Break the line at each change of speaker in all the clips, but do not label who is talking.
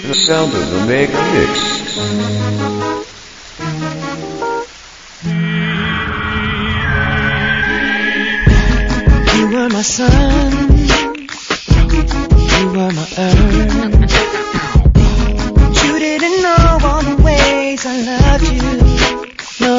The sound of the Mega Mix.
You were my sun, you were my earth. But you didn't know all the ways I loved you, no.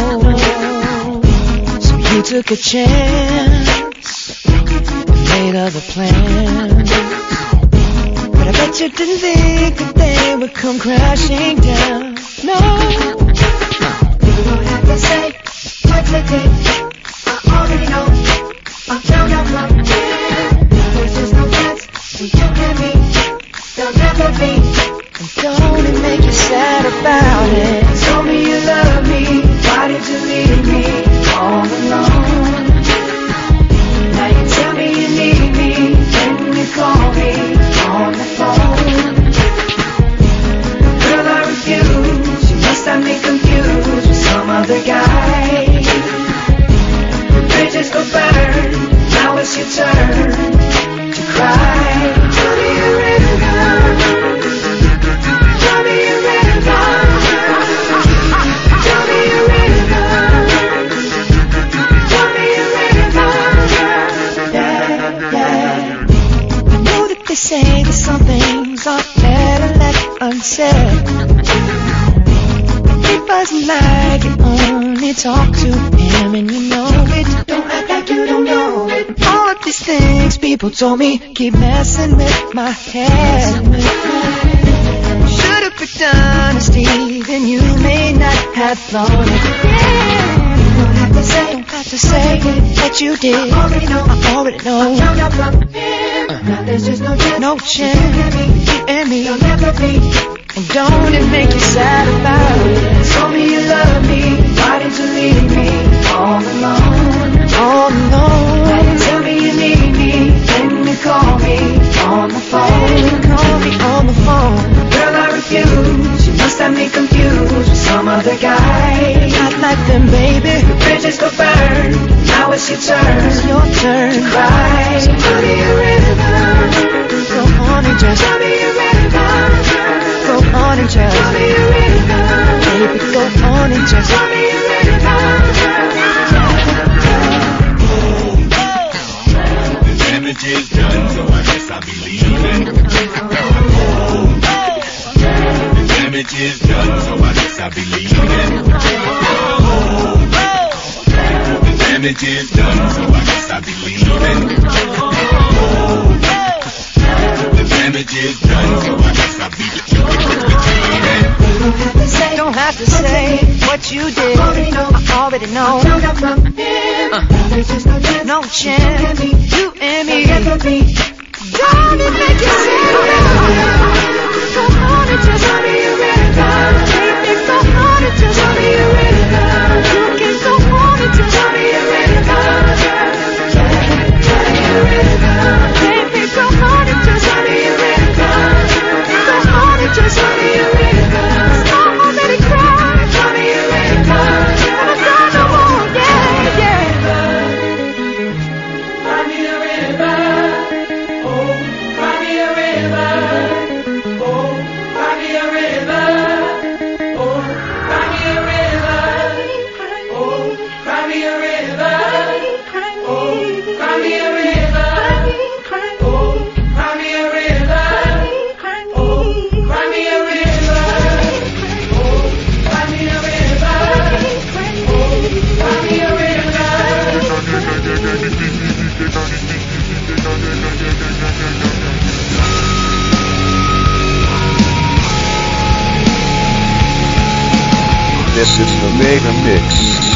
So you took a chance and made other plans. But I bet you didn't think that they would come crashing down, no. You don't have to say what you did, I already know. I found out from here, there's just no chance for you and me, there'll never be. And don't it make you sad about it? Told me you love me, why did you leave me all alone? Now you tell me you need me, when you call me on the phone. Girl, I refuse, you must have me confused with some other guy. Bridges go burn, now it's your turn to cry. Tell me you're ready, girl. Tell me you're ready, girl. Tell me you're ready, girl. Tell me you're ready, girl. Yeah, yeah. I know that they say that some things are better left unsaid. It wasn't like you only talk to him and you know it. Don't act like you don't know it. All of these things people told me keep messing with my head. Should've picked honesty, then you may not have thought it. Yeah. Don't have to say that you did. I already know. I found out from him. Now there's just no chance. You and me, you'll never be. And don't it make you sad about it? Told me you love me, why did you leave me all alone? All alone. Now you tell me you need me, then you call me on the phone. You call me on the phone. Girl, I refuse, you must have me confused with some other guy. Not like them, baby. The bridges go burn, now it's your turn. It's your turn to cry. So tell me you're ready, girl. Go on and just tell me you're ready, girl. Go on and just tell me you're ready, girl. Baby, go on and just tell me you're ready, girl.
The damage is done, so I guess I'll be leaving. The damage is done, so I guess I'll be leaving. The damage is done, so I guess I'll be leaving. The damage is done, so I guess I'll be leaving.
Don't have to say what you did. I already know. No chance. You and me. Don't it make you sad? Go on and just tell me you're ready, girl. Baby, go on and just tell me you're ready, girl. You can go on and just tell me you're ready, girl. Baby, go on and just tell me you're ready, girl. Go on and just tell me you're ready, girl. I'm already crying. Tell me you're ready, girl. And I'm done no more, yeah, yeah.
Cry me a river, oh, cry me a river, oh, cry me a river, oh, cry me a river, oh, cry me a river, oh, cry me a river, oh, cry me a river, oh, cry me a river, oh, cry me a river, oh, cry me a river.
This is the Mega Mix.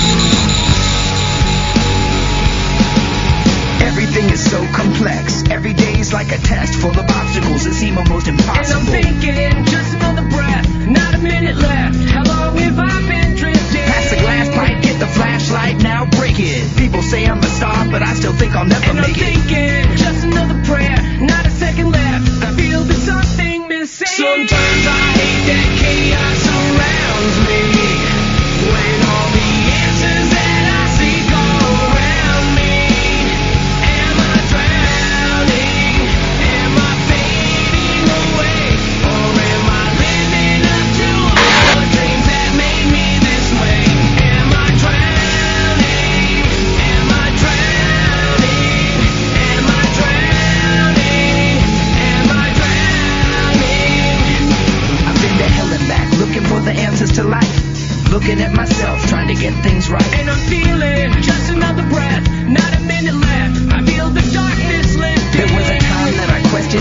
Everything is so complex. Every day is like a test full of obstacles that seem almost impossible.
And I'm thinking, just another breath, not a minute left. How long have I been drifting?
Pass the glass pipe, get the flashlight, now break it. People say I'm a star, but I still think I'll never
And I'm
make it.
thinking, just another prayer, not a second left. I feel there's something missing. Sometimes I hate that chaos surrounds me. When all the answers that I seek are around me. Am I drowning? Am I fading away? Or am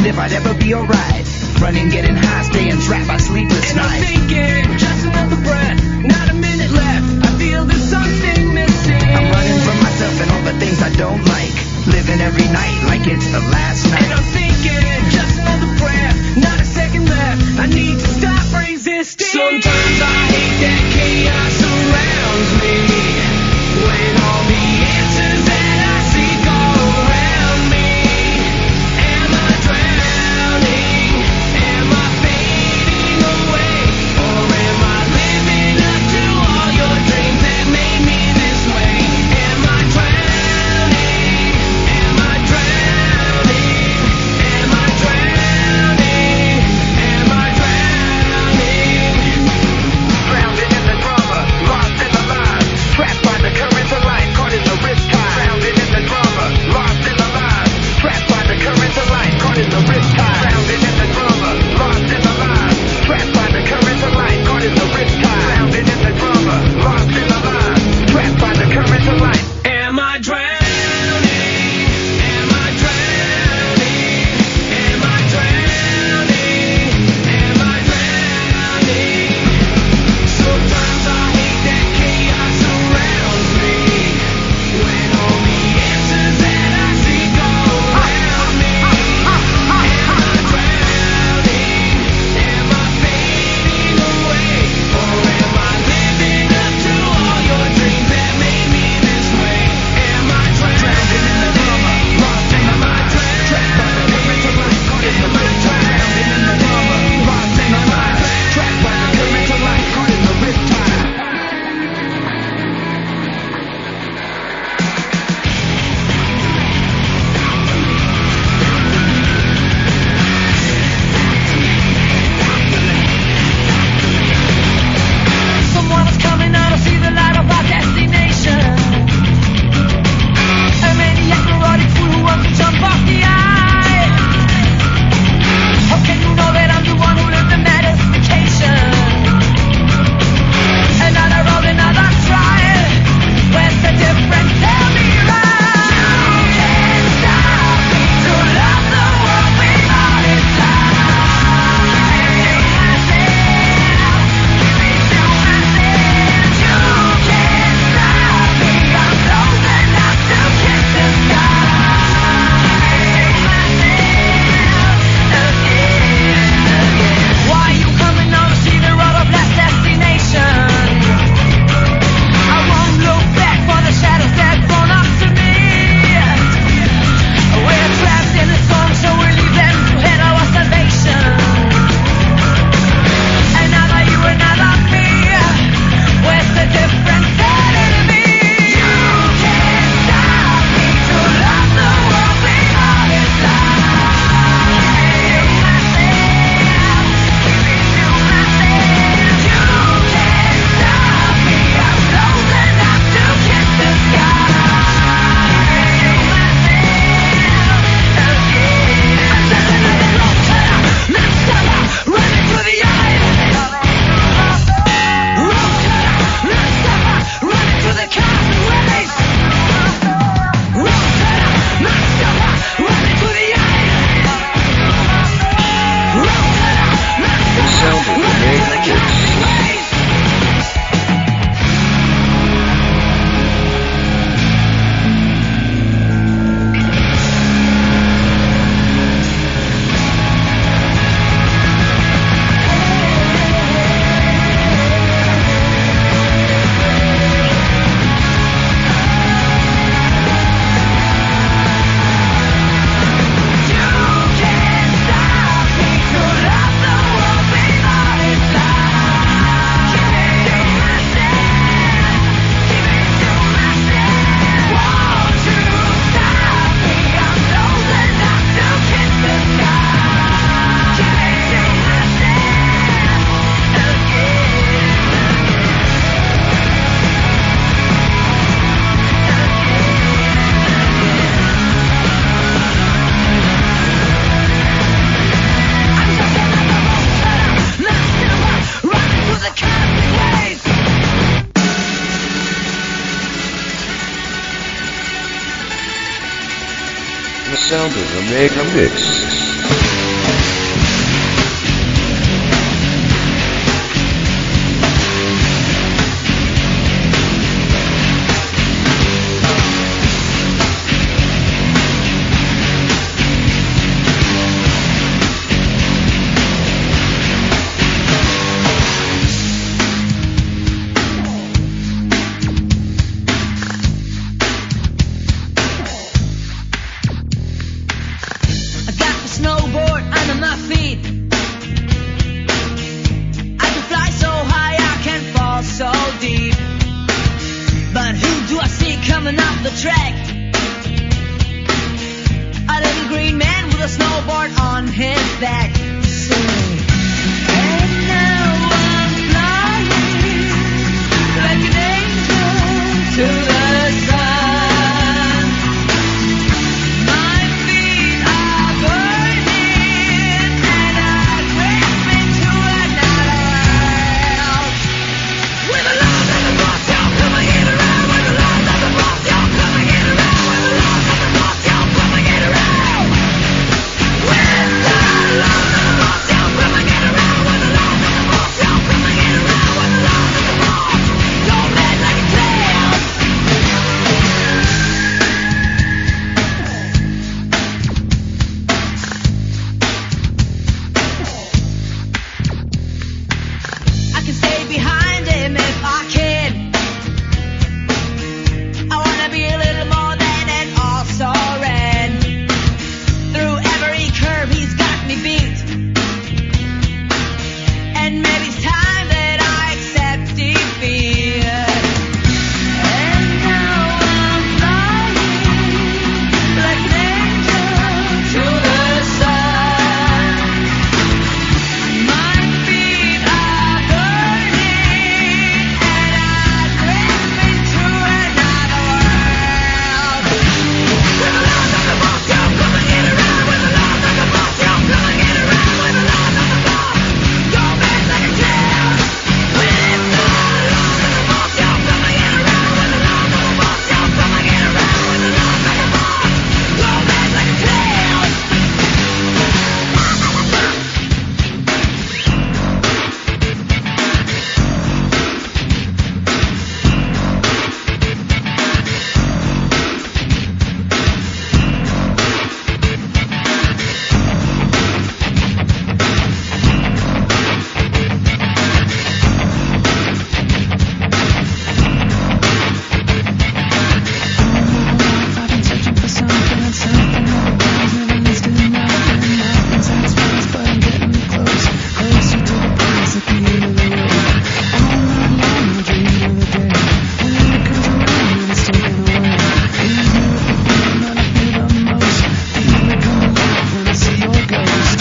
if I'd ever be alright. Running, getting high, staying trapped by sleepless
And I'm
nights.
thinking, just another breath, not a minute left. I feel there's something missing.
I'm running from myself and all the things I don't like. Living every night like it's the last night.
And I'm thinking, just another breath, not a second left. I need to stop resisting. Sometimes I hate that chaos surrounds me. When all the answers that I seek are around me. Am I drowning? Am I fading away? Or am I living up to all your dreams that made me this way? Am I drowning? Am I drowning? Am I drowning? Am I drowning?
Drowning in the drama, lost in the lies. Trapped by the currents of life, caught in the riptide. Drowning in the drama, lost in the lies. Trapped by the currents of life, caught in the riptide. Drowning in the drama, lost in the lies. Trapped by the currents of life, caught in the riptide. Drowning in the drama, lost in the lies. Trapped by the currents of life.
Am I drowning? Am I drowning? Am I drowning? Am I drowning? Sometimes I hate that chaos surrounds me. When all the answers that I seek are around me. Am I drowning? Am I fading away? Or am I living up to all your dreams that made me this way? Am I drowning in the drama? Lost in the lies. Trapped by the currents of life, caught in the riptide. Drowning in the drama, lost in the lies. Trapped by the currents of life, caught in the riptide. Someone is coming out to see the light of our destination. A maniac neurotic fool who wants to jump off the eye. How can you know that I'm the one who lived the medication? Another road, another trial. Where's the difference? Tell me right. You can't stop me to love the world with all its lies. Give me myself. Give me to myself. You can't stop me. I'm close enough to kiss the sky. Why you coming on to see the road of last destination? I won't look back for the shadows that grown up to me. We're trapped in a storm, so we leave them to head our salvation. Another you, another me. Where's the difference in me? You can't stop me to love the world with all its lies. Give myself, give me to myself. You can't stop me. I'm close enough to kiss the sky. Give myself again. Running through the eye. Running through the cotton waves. Running through the eye.
The sound of the Mega Mix.
You can't stop me to love the world with all its lies. Give me to myself, give me to myself. Won't you stop me? I'm close enough to kiss the sky. Give me to myself I'm just another road cutter, lost in a rush, running through the cotton waves.
The sound of the Mega Mix.
on his back to sing. And now I'm flying like an angel to the sun. My feet are burning and I drift me to another world. With the love that the boss y'all coming in around. With the love that the boss y'all coming in around. With the love that the boss y'all coming in around. With the love that the boss y'all coming in around. With the love that the boss y'all coming in around. With the love that the boss don't let like a tail. I can stay behind him if I can. I wanna be a little more than an all-star ran. Through every curve he's got me beat. And maybe it's time that I accept defeat. And now I'm flying like an angel to the sun. My feet are burning and I drift me to another world. With the love that the boss y'all coming in around. With the love that the boss y'all coming in around. With the love that the boss don't bend like a tail. With the love that the boss y'all coming in around. With the love that the boss y'all coming in around. With the love that the boss don't bend like a tail. I've been searching for something, and something never comes, never leads to nothing. Nothing satisfies, but I'm getting close, closer to the prize at the end of the road. All night long I dream of the day when it comes around and it's taken away. Leaves me with the feeling that I feel the most. Feeling come alive when I see your ghost.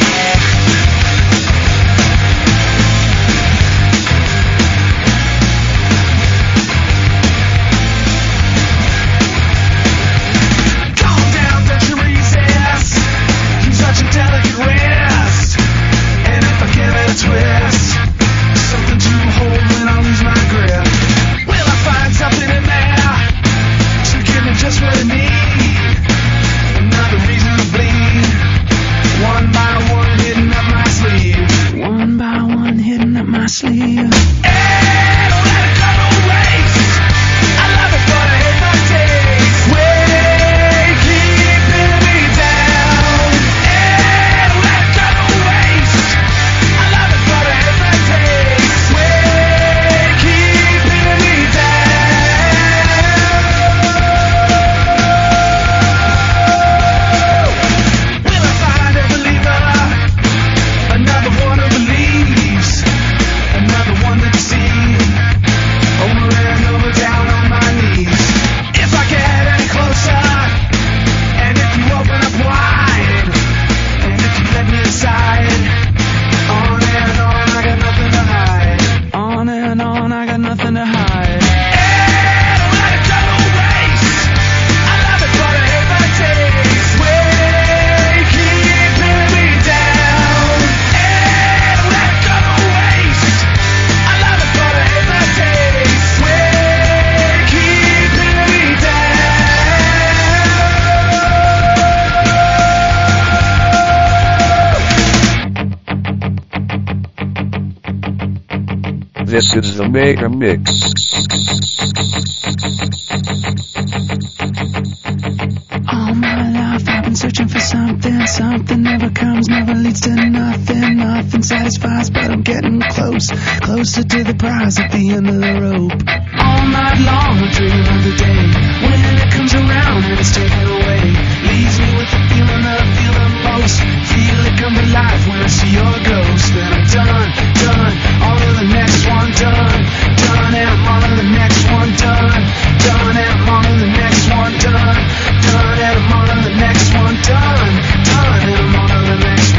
Calm down, don't you resist. You're such a delicate wrist. And if I give it a twist, something to hold when I lose my grip. Will I find something in there to give me just what I need? Another reason to bleed. One by one hidden up my sleeve. One by one hidden up my sleeve. Hey, don't let it go to waste. I love it, but I hate my taste. Way keeping me down. Hey, don't let it go to waste. I love it, but I hate my taste. Way keeping me down. Will I find a believer? Another one who believes. Another one to deceive. Over and over, down on my knees. If I get any closer, and if you open up wide, and if you let me inside, on and on, I got nothing to hide. On and on, I got nothing to hide. Hey, don't let it go to waste. I love it, but I hate my taste. Way keeping me down. Hey, don't let it go to waste. I love it, but I hate my taste. Way keeping me down.
This is the Mega Mix.
All my life I've been searching for something. Something never comes, never leads to nothing. Nothing satisfies, but I'm getting close, closer to the prize at the end of the rope. All night long I dream of the day when it comes around and it's taken away. Leaves me with the feeling that I feel the most. Feel it come alive when I see your ghost. Then I'm done, on to the next one, done, and I'm on to the next one, done, and I'm on to the next one, done, and I'm on to the next one, done, and I'm on to the next one.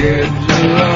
get along.